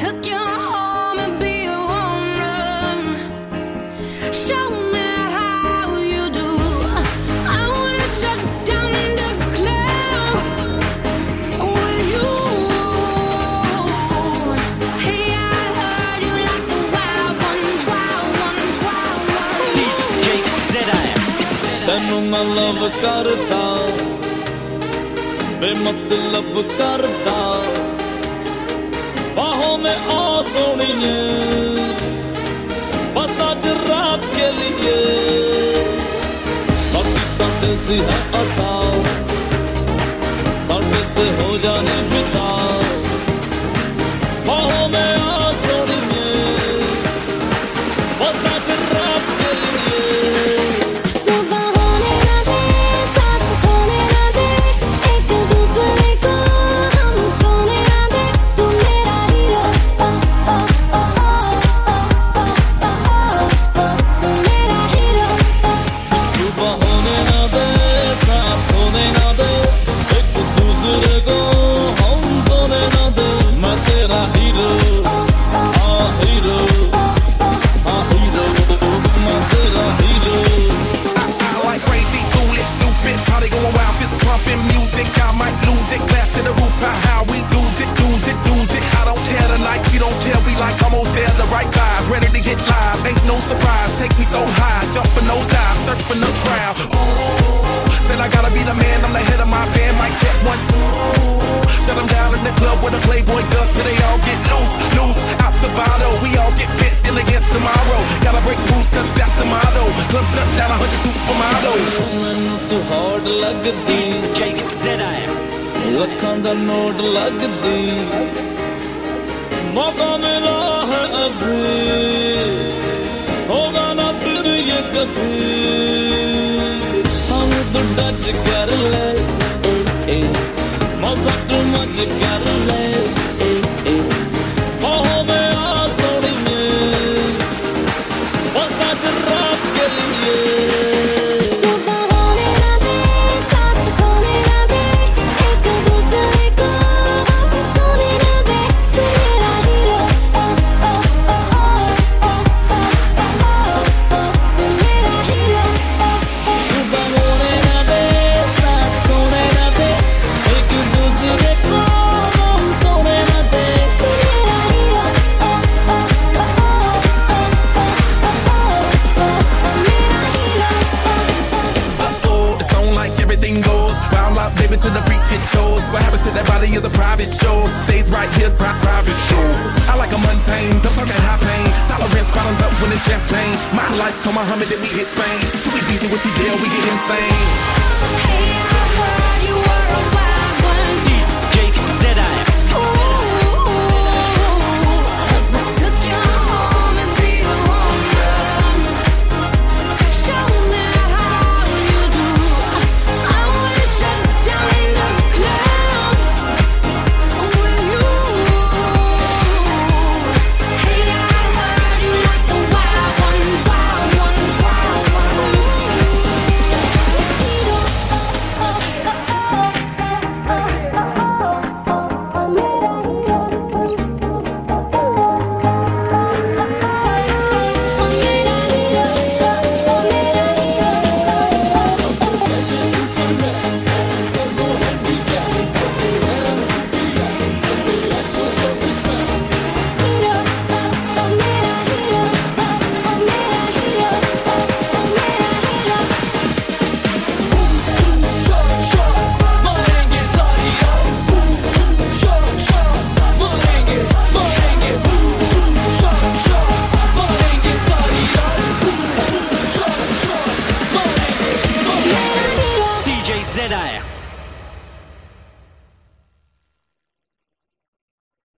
took you home and be a woman. Show me how you do. I wanna shut down the club with you. Hey, I heard you like the wild ones, wild ones, wild ones. DJ ZIM. ਤੈਨੂੰ ਮੈਂ ਲਵ ਕਰਦਾ बेमतलब करता बाहों में आ सोनिए बस आज रात के लिए बाकी बातें सी है अता साढ़े ते हो जाने बिता बाहों में आ सोनिए बस आज रात के लिए Take me so high, jumping those dives, surfing the crowd. Ooh, said I gotta be the man, I'm the head of my band. Mic check 1, 2. Shut them down in the club where the Playboy does, till they all get loose, loose. Out the bottle, we all get fit in again tomorrow. Gotta break rules, cause that's the motto. Club shut down, 100 supermodels. ਮੈਨੂੰ ਤੂੰ hot ਲੱਗਦੀ DJ ZIM. ਲੱਖਾਂ ਦਾ note ਲੱਗਦੀ मौका मिला है अभी होगा ना फिर ये कभी हम तो टच कर ले मजा तो मच कर ले बाहों में आ सोनिए बस आज रात के लिए To the freak it shows. What happens to that body is a private show. Stays right here, private show. I like a mundane, don't talk at high pain. Tolerance bottoms up when it's champagne. My life, come Muhammad, then we hit Spain. Too easy with you, deal, we get insane. Hey, I heard you were